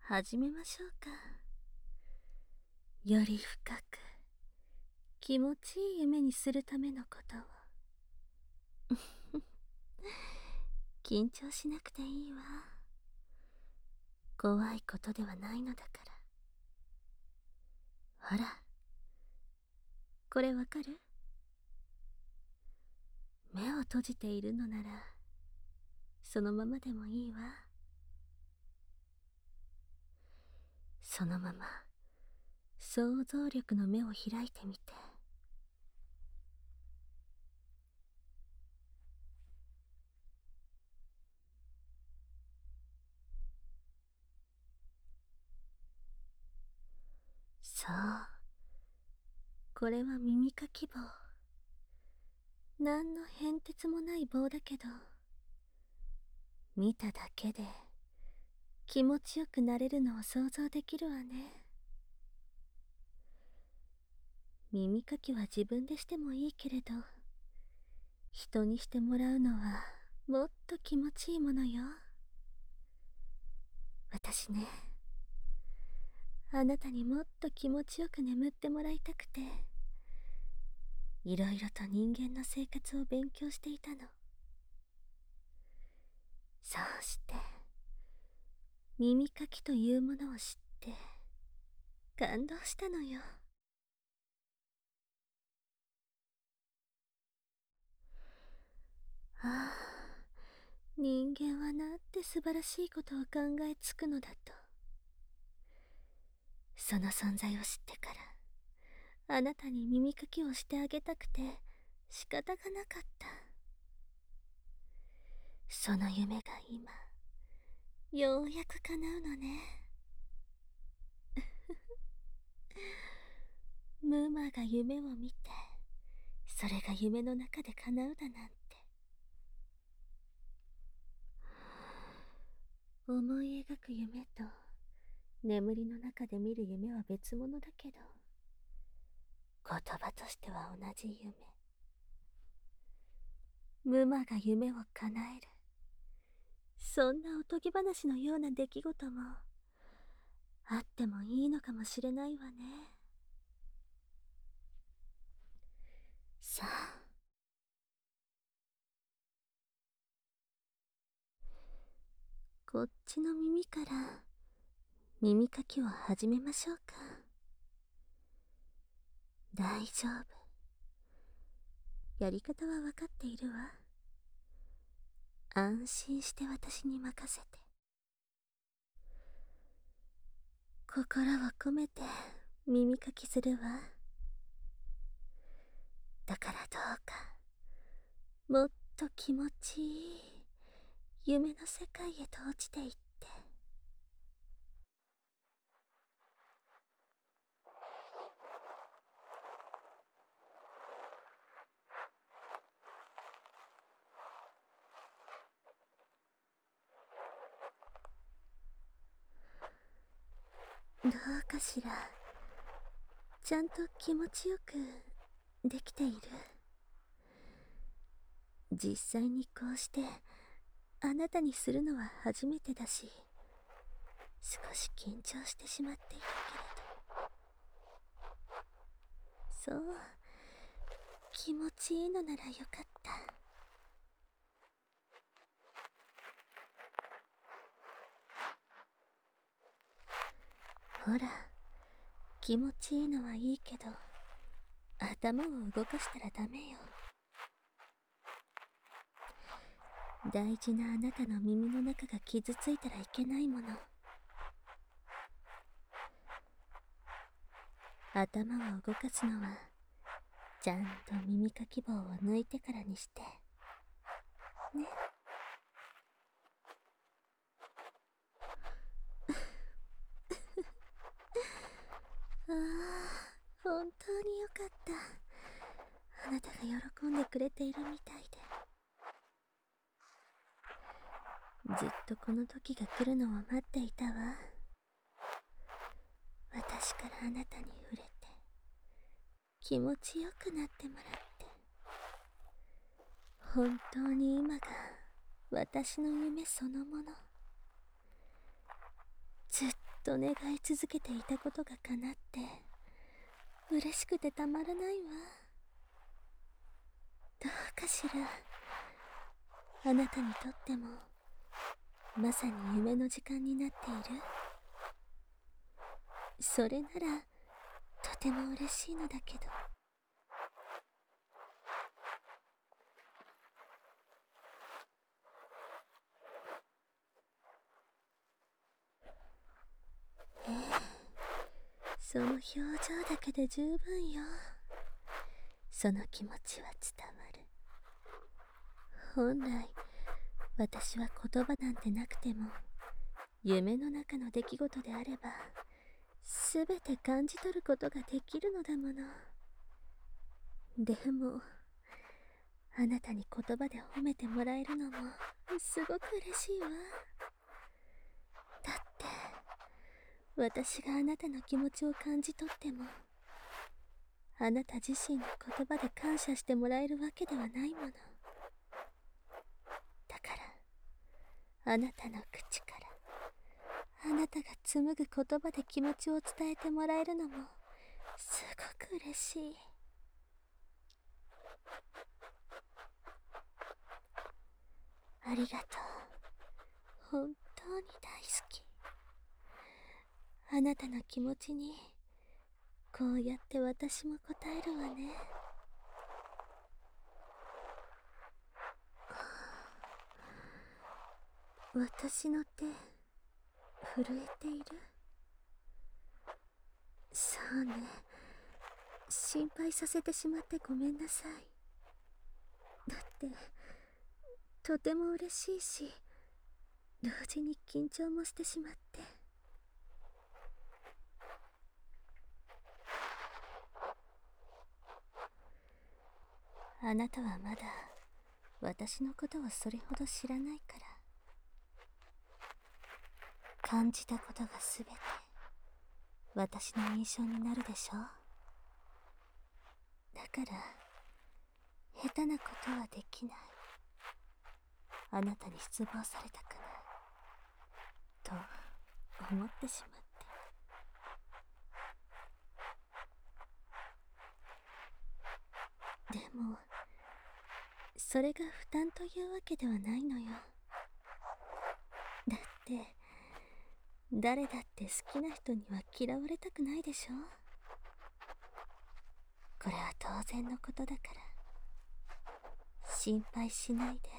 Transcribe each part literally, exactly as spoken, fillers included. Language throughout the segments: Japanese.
始めましょうか。より深く気持ちいい夢にするためのことを。緊張しなくていいわ。怖いことではないのだから。ほら、これわかる？目を閉じているのならそのままでもいいわ。そのまま想像力の目を開いてみて。そう、これは耳かき棒。何の変哲もない棒だけど、見ただけで気持ちよくなれるのを想像できるわね。耳かきは自分でしてもいいけれど、人にしてもらうのはもっと気持ちいいものよ。私ね、あなたにもっと気持ちよく眠ってもらいたくて、いろいろと人間の生活を勉強していたの。そうして耳かきというものを知って感動したのよ。ああ、人間はなんて素晴らしいことを考えつくのだと。その存在を知ってからあなたに耳かきをしてあげたくて仕方がなかった。その夢が今ようやく叶うのね。ムーマが夢を見て、それが夢の中で叶うだなんて。思い描く夢と眠りの中で見る夢は別物だけど、言葉としては同じ夢。ムマが夢を叶える、そんなおとぎ話のような出来事もあってもいいのかもしれないわね。さあ、こっちの耳から耳かきを始めましょうか。大丈夫。やり方は分かっているわ。安心して私に任せて。心を込めて耳かきするわ。だからどうかもっと気持ちいい夢の世界へと落ちていって。どうかしら。ちゃんと気持ちよくできている？実際にこうしてあなたにするのは初めてだし、少し緊張してしまっているけれど。そう、気持ちいいのならよかった。ほら、気持ちいいのはいいけど頭を動かしたらダメよ。大事なあなたの耳の中が傷ついたらいけないもの。頭を動かすのはちゃんと耳かき棒を抜いてからにしてね。ああ、本当によかった。あなたが喜んでくれているみたいで。ずっとこの時が来るのを待っていたわ。私からあなたに触れて気持ちよくなってもらって。本当に今が私の夢そのもの。ずっと願い続けていたことが叶って嬉しくてたまらないわ。どうかしら。あなたにとってもまさに夢の時間になっている？それならとても嬉しいのだけど。ええ、その表情だけで十分よ。その気持ちは伝わる。本来私は言葉なんてなくても夢の中の出来事であればすべて感じ取ることができるのだもの。でもあなたに言葉で褒めてもらえるのもすごく嬉しいわ。だって私があなたの気持ちを感じ取ってもあなた自身の言葉で感謝してもらえるわけではないもの。だからあなたの口からあなたが紡ぐ言葉で気持ちを伝えてもらえるのもすごく嬉しい。ありがとう。本当に大好き。あなたの気持ちにこうやって私も応えるわね。私の手震えている？そうね、心配させてしまってごめんなさい。だってとても嬉しいし同時に緊張もしてしまって。あなたはまだ私のことをそれほど知らないから。感じたことがすべて私の印象になるでしょ。だから下手なことはできない。あなたに失望されたくないと思ってしまって。でもそれが負担というわけではないのよ。だって誰だって好きな人には嫌われたくないでしょ。これは当然のことだから心配しないで。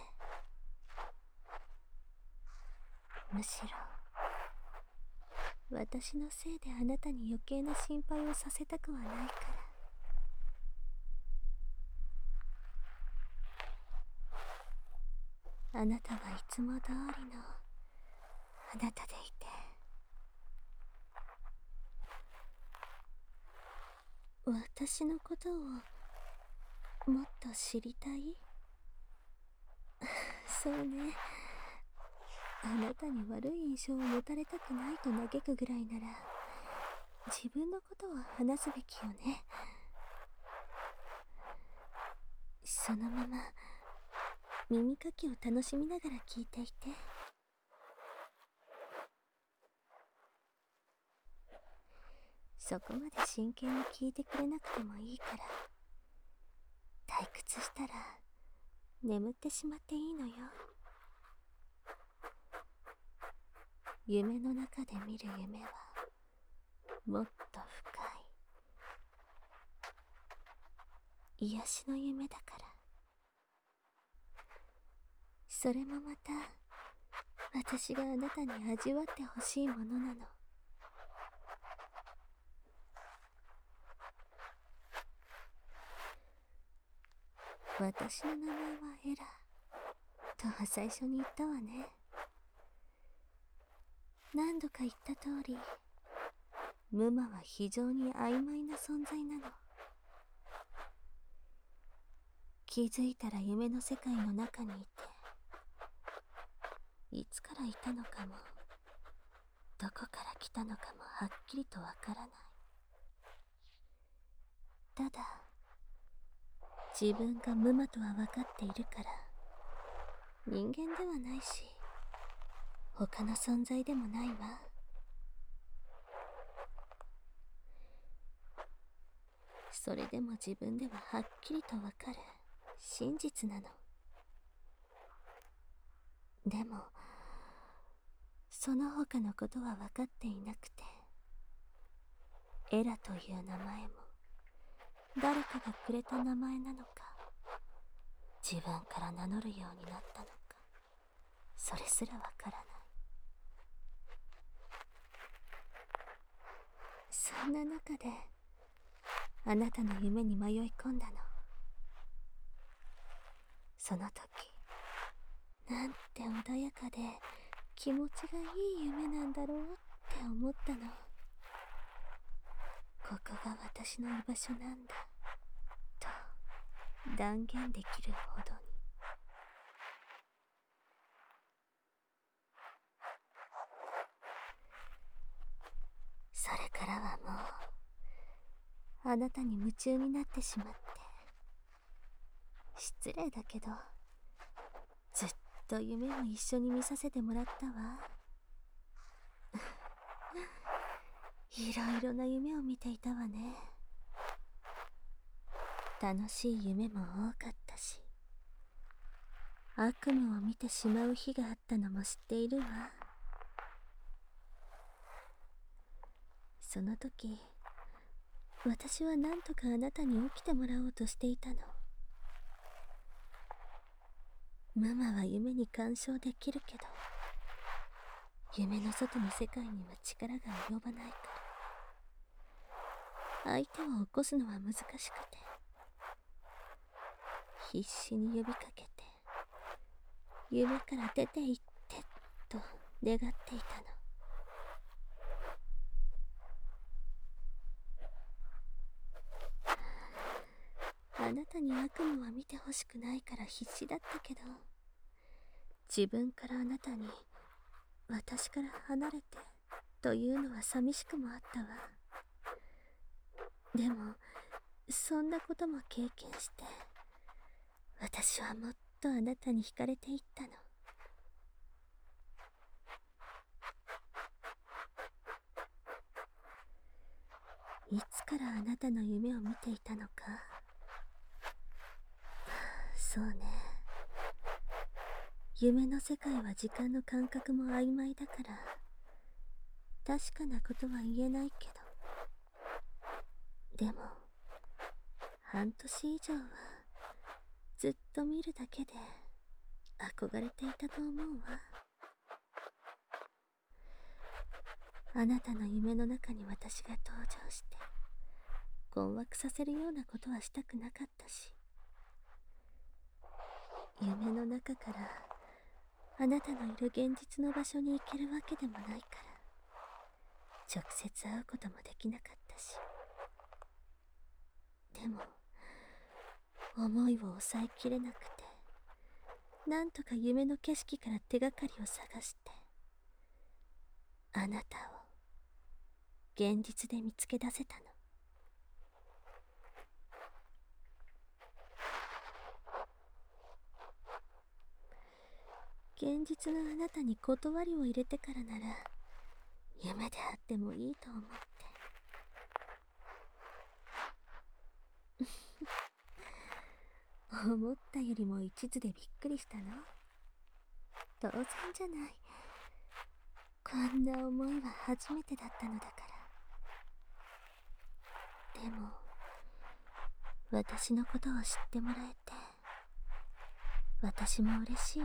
むしろ私のせいであなたに余計な心配をさせたくはないから。あなたはいつも通りのあなたでいて。私のことをもっと知りたい？そうね、あなたに悪い印象を持たれたくないと嘆くぐらいなら自分のことを話すべきよね。そのまま耳かきを楽しみながら聞いていて。そこまで真剣に聞いてくれなくてもいいから退屈したら眠ってしまっていいのよ。夢の中で見る夢はもっと深い癒しの夢だから。それもまた私があなたに味わってほしいものなの。私の名前はエラとは最初に言ったわね。何度か言った通りムマは非常に曖昧な存在なの。気づいたら夢の世界の中にいていつからいたのかもどこから来たのかもはっきりとわからない。ただ自分がムマとは分かっているから人間ではないし他の存在でもないわ。 それでも自分でははっきりとわかる真実なの。でもその他のことは分かっていなくて、エラという名前も誰かがくれた名前なのか、自分から名乗るようになったのか、それすらわからない。そんな中であなたの夢に迷い込んだの。その時、なんて穏やかで気持ちがいい夢なんだろうって思ったの。ここが私の居場所なんだと断言できるほどに。それからはもうあなたに夢中になってしまって、失礼だけどずっと夢を一緒に見させてもらったわ。いろいろな夢を見ていたわね。楽しい夢も多かったし、悪夢を見てしまう日があったのも知っているわ。その時、私は何とかあなたに起きてもらおうとしていたの。ママは夢に干渉できるけど、夢の外の世界には力が及ばないから、相手を起こすのは難しくて、必死に呼びかけて、夢から出て行ってと願っていたの。あなたに悪夢は見てほしくないから必死だったけど、自分からあなたに私から離れてというのは寂しくもあったわ。でもそんなことも経験して、私はもっとあなたに惹かれていったの。いつからあなたの夢を見ていたのか。そうね、夢の世界は時間の感覚も曖昧だから確かなことは言えないけど、でも半年以上はずっと見るだけで憧れていたと思うわ。あなたの夢の中に私が登場して困惑させるようなことはしたくなかったし、夢の中からあなたのいる現実の場所に行けるわけでもないから直接会うこともできなかったし、でも思いを抑えきれなくて、なんとか夢の景色から手がかりを探してあなたを現実で見つけ出せたの。現実のあなたに断りを入れてからなら夢であってもいいと思って思ったよりも一途でびっくりしたの。当然じゃない、こんな思いは初めてだったのだから。でも私のことを知ってもらえて私も嬉しいわ。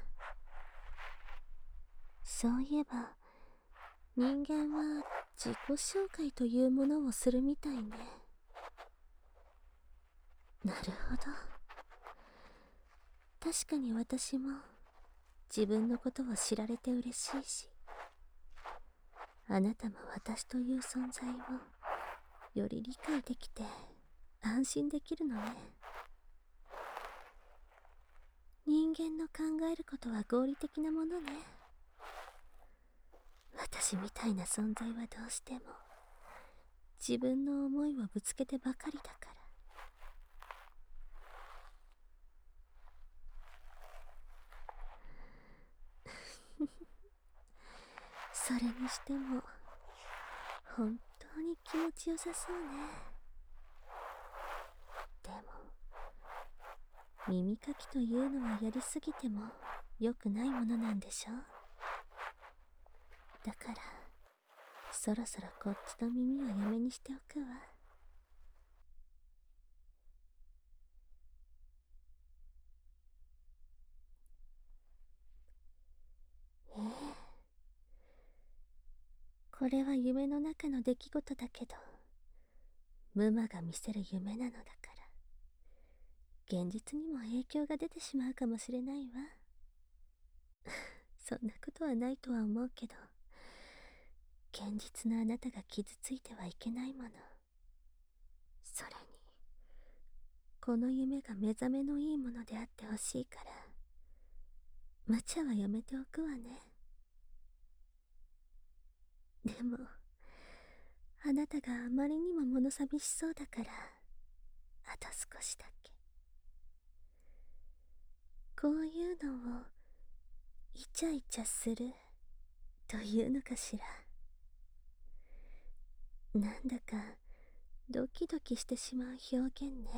そういえば人間は自己紹介というものをするみたいね。なるほど、確かに私も自分のことを知られて嬉しいし、あなたも私という存在をより理解できて安心できるのね。人間の考えることは合理的なものね。私みたいな存在はどうしても自分の思いをぶつけてばかりだから。それにしても本当に気持ちよさそうね。 耳かきというのはやりすぎても良くないものなんでしょう。だからそろそろこっちの耳はやめにしておくわ。ええ、これは夢の中の出来事だけど、ムマが見せる夢なのだから、現実にも影響が出てしまうかもしれないわ。そんなことはないとは思うけど、現実のあなたが傷ついてはいけないもの。それに、この夢が目覚めのいいものであってほしいから、無茶はやめておくわね。でも、あなたがあまりにも物寂しそうだから、あと少しだけ。こういうのを、イチャイチャする、というのかしら。なんだか、ドキドキしてしまう表現ね。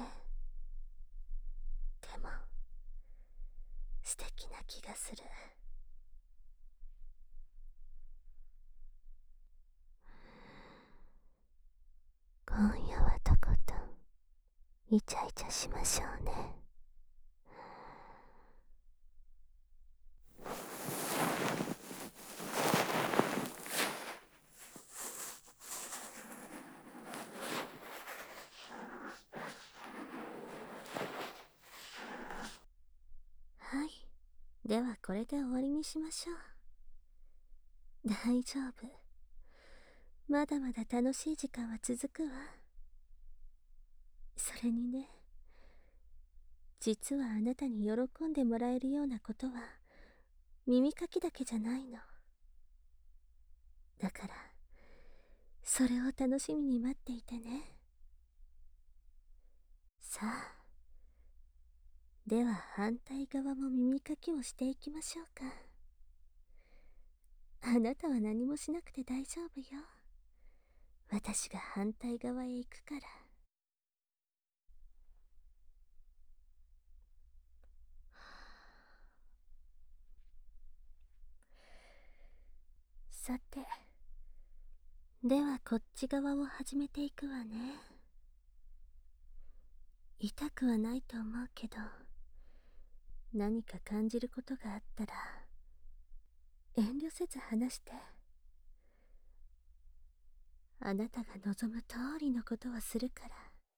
でも、素敵な気がする。今夜はとことんイチャイチャしましょうね。はい、ではこれで終わりにしましょう。大丈夫、まだまだ楽しい時間は続くわ。それにね、実はあなたに喜んでもらえるようなことは耳かきだけじゃないの。だからそれを楽しみに待っていてね。さあ、では反対側も耳かきをしていきましょうか。あなたは何もしなくて大丈夫よ。私が反対側へ行くから。さて、ではこっち側を始めていくわね。痛くはないと思うけど、何か感じることがあったら遠慮せず話して。あなたが望む通りのことをするから。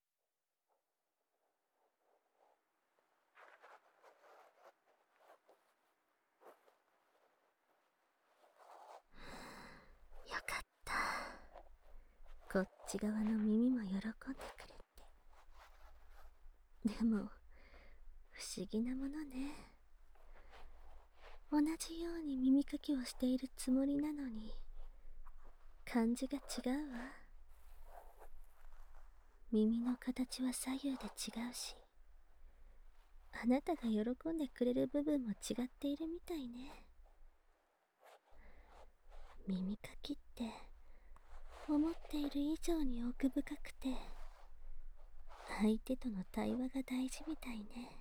よかった。こっち側の耳も喜んでくれて。でも不思議なものね。同じように耳かきをしているつもりなのに感じが違うわ。耳の形は左右で違うし、あなたが喜んでくれる部分も違っているみたいね。耳かきって思っている以上に奥深くて、相手との対話が大事みたいね。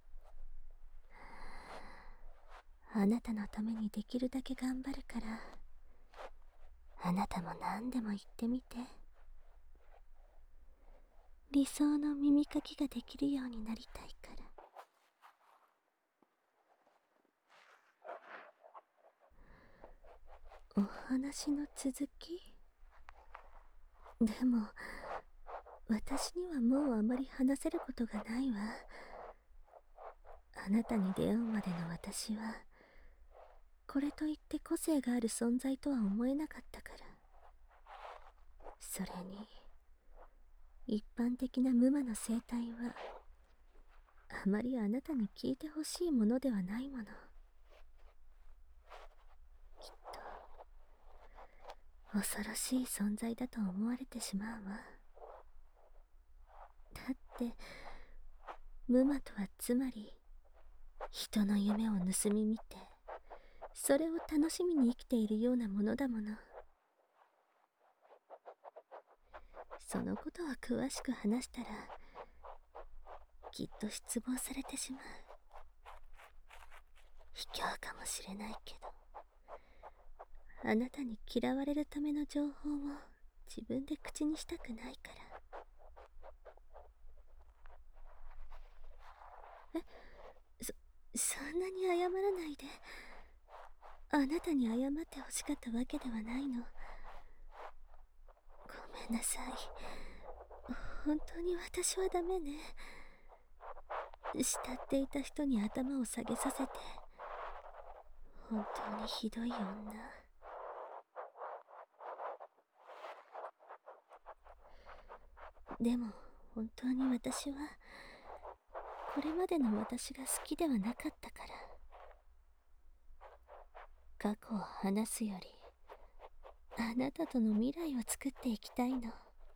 あなたのためにできるだけ頑張るから、あなたも何でも言ってみて。理想の耳かきができるようになりたいから。お話の続き？でも私にはもうあまり話せることがないわ。あなたに出会うまでの私はこれといって個性がある存在とは思えなかったから。それに一般的な無魔の生態はあまりあなたに聞いてほしいものではないもの。きっと恐ろしい存在だと思われてしまうわ。だって無魔とはつまり人の夢を盗み見てそれを楽しみに生きているようなものだもの。そのことは詳しく話したらきっと失望されてしまう。卑怯かもしれないけど、あなたに嫌われるための情報を自分で口にしたくないから。え、そ、そんなに謝らないで。あなたに謝ってほしかったわけではないの。ごめんなさい。本当に私はダメね。慕っていた人に頭を下げさせて、本当にひどい女。でも本当に私はこれまでの私が好きではなかったから。過去を話すよりあなたとの未来を作っていきたいの。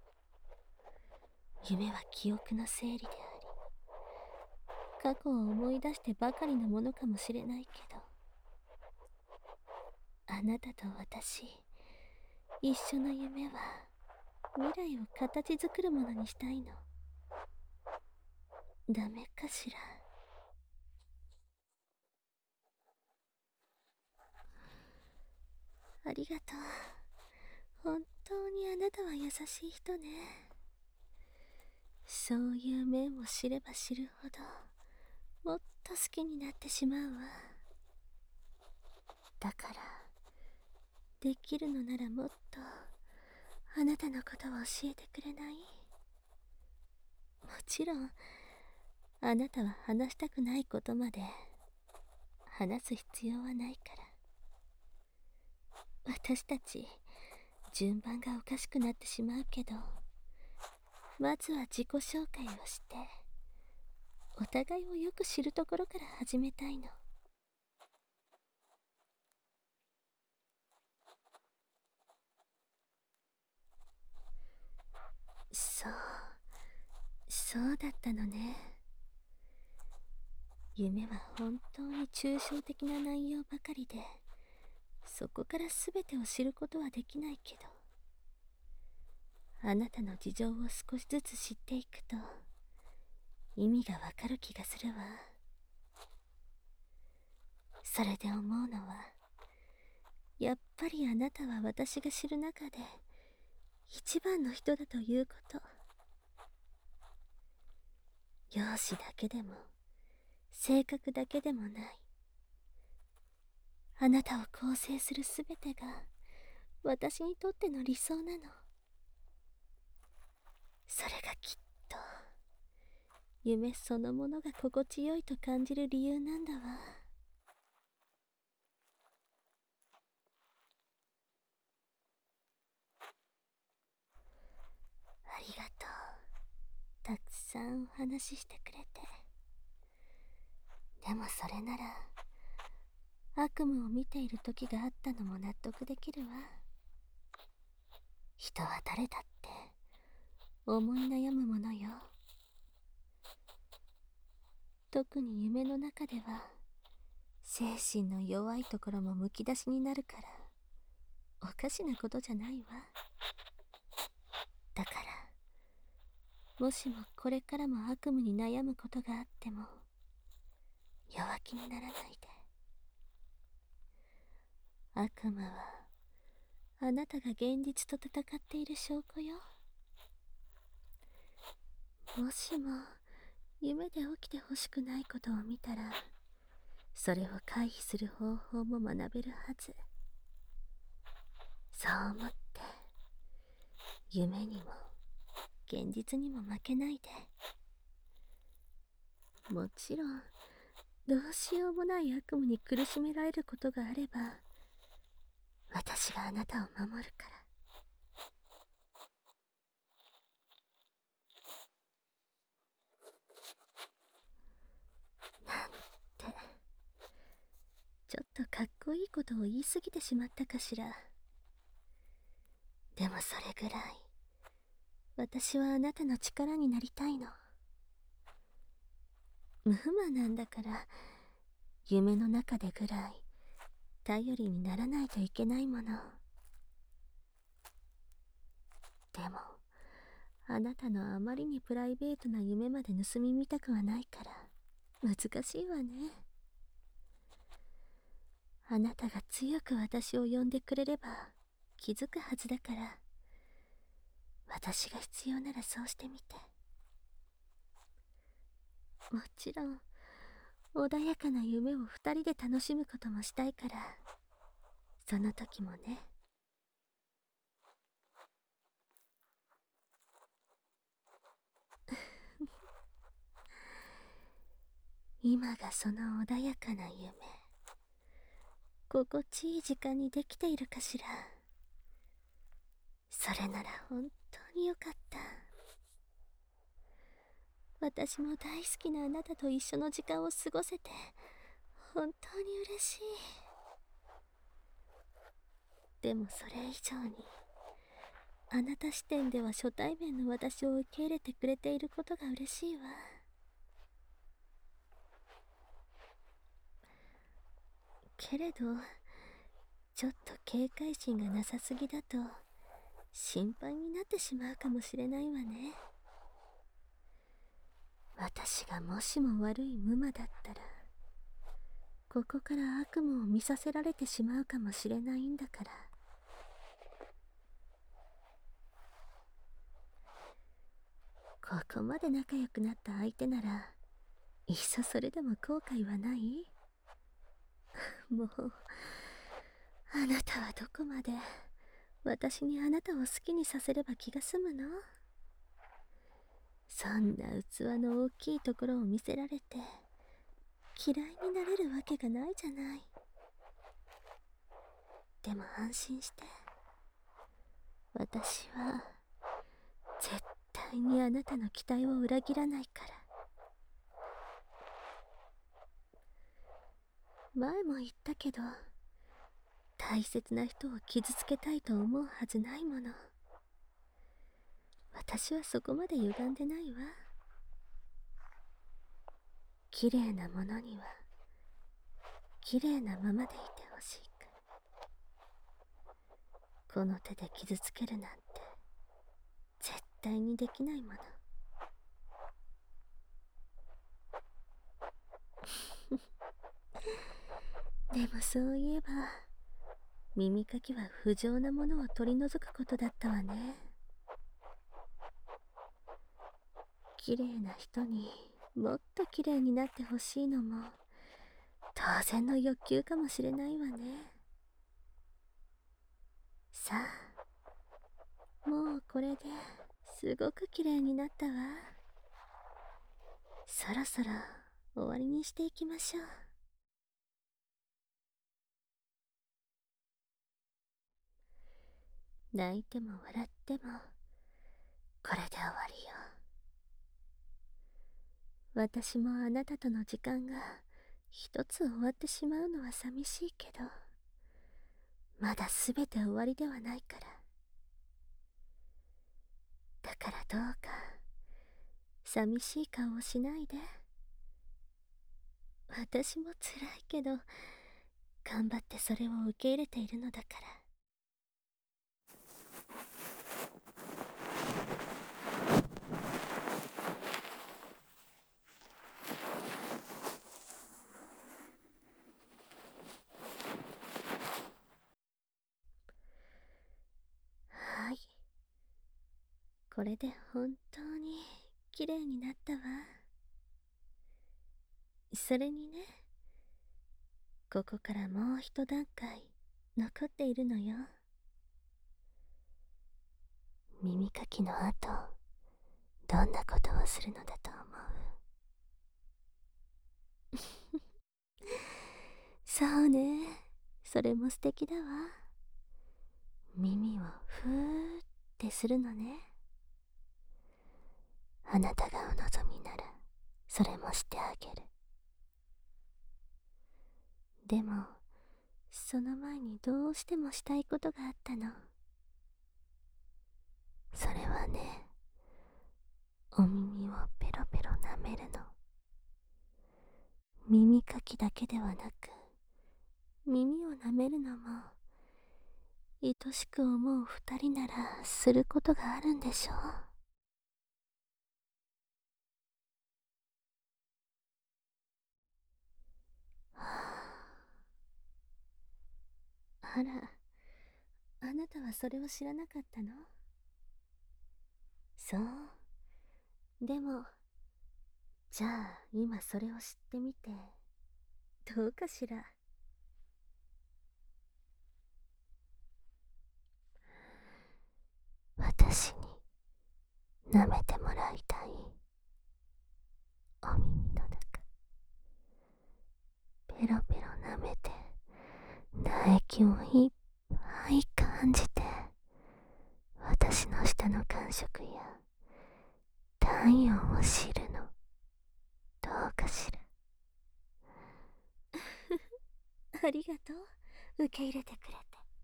夢は記憶の整理であり、過去を思い出してばかりのものかもしれないけど、あなたと私一緒の夢は未来を形作るものにしたいの。ダメかしら。ありがとう。本当にあなたは優しい人ね。そういう面を知れば知るほどもっと好きになってしまうわ。だからできるのならもっとあなたのことを教えてくれない？もちろんあなたは話したくないことまで話す必要はないから。私たち順番がおかしくなってしまうけど、まずは自己紹介をしてお互いをよく知るところから始めたいの。そうそうだったのね。夢は本当に抽象的な内容ばかりで、そこから全てを知ることはできないけど、あなたの事情を少しずつ知っていくと意味がわかる気がするわ。それで思うのは、やっぱりあなたは私が知る中で一番の人だということ。容姿だけでも性格だけでもない、あなたを構成するすべてが私にとっての理想なの。それがきっと夢そのものが心地よいと感じる理由なんだわ。ありがとう。たくさんお話ししてくれて。でもそれなら悪夢を見ている時があったのも納得できるわ。人は誰だって思い悩むものよ。特に夢の中では精神の弱いところもむき出しになるから、おかしなことじゃないわ。だからもしもこれからも悪夢に悩むことがあっても弱気にならないで。悪夢はあなたが現実と戦っている証拠よ。もしも夢で起きてほしくないことを見たら、それを回避する方法も学べるはず。そう思って夢にも現実にも負けないで。もちろんどうしようもない悪夢に苦しめられることがあれば、私があなたを守るから。なんて、ちょっとかっこいいことを言い過ぎてしまったかしら。でもそれぐらい私はあなたの力になりたいの。ムーマなんだから、夢の中でぐらい頼りにならないといけないもの。でもあなたのあまりにプライベートな夢まで盗み見たくはないから難しいわね。あなたが強く私を呼んでくれれば気づくはずだから、私が必要ならそうしてみて。もちろん穏やかな夢を二人で楽しむこともしたいから、その時もね。今がその穏やかな夢、心地いい時間にできているかしら。それなら本当によかった。私も大好きなあなたと一緒の時間を過ごせて本当に嬉しい。でもそれ以上に、あなた視点では初対面の私を受け入れてくれていることが嬉しいわ。けれどちょっと警戒心がなさすぎだと心配になってしまうかもしれないわね。私がもしも悪い無魔だったら、ここから悪夢を見させられてしまうかもしれないんだから。ここまで仲良くなった相手なら、いっそそれでも後悔はない？もう、あなたはどこまで私にあなたを好きにさせれば気が済むの？そんな器の大きいところを見せられて嫌いになれるわけがないじゃない。でも安心して、私は絶対にあなたの期待を裏切らないから。前も言ったけど、大切な人を傷つけたいと思うはずないもの。私はそこまで歪んでないわ。綺麗なものには綺麗なままでいてほしいから。この手で傷つけるなんて絶対にできないもの。でもそういえば、耳かきは不浄なものを取り除くことだったわね。綺麗な人にもっと綺麗になってほしいのも当然の欲求かもしれないわね。さあ、もうこれですごく綺麗になったわ。そろそろ終わりにしていきましょう。泣いても笑ってもこれで終わりよ。私もあなたとの時間が一つ終わってしまうのは寂しいけど、まだすべて終わりではないから。だからどうか寂しい顔をしないで。私も辛いけど頑張ってそれを受け入れているのだから。はい、これで本当に綺麗になったわ。それにね、ここからもう一段階残っているのよ。耳かきの後、どんなことをするのだと思う？そうね、それも素敵だわ。耳をふーってするのね。あなたがお望みならそれもしてあげる。でもその前にどうしてもしたいことがあったの。それはね、お耳をペロペロ舐めるの。耳かきだけではなく、耳を舐めるのも愛しく思う二人ならすることがあるんでしょう。 あら、あなたはそれを知らなかったの？そう。でも、じゃあ今それを知ってみて、どうかしら。私に舐めてもらいたいお耳の中、ペロペロ舐めて唾液をいっぱい感じて、私の舌の感触や体温を知るの、どうかしら。ありがとう、受け入れてくれて。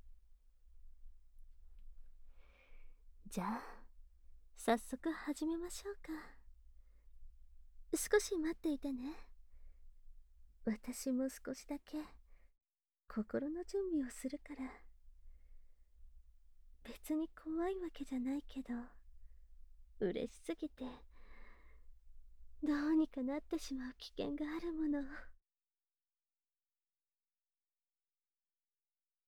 じゃあ早速始めましょうか。少し待っていてね。私も少しだけ心の準備をするから。別に怖いわけじゃないけど、嬉しすぎてどうにかなってしまう危険があるもの。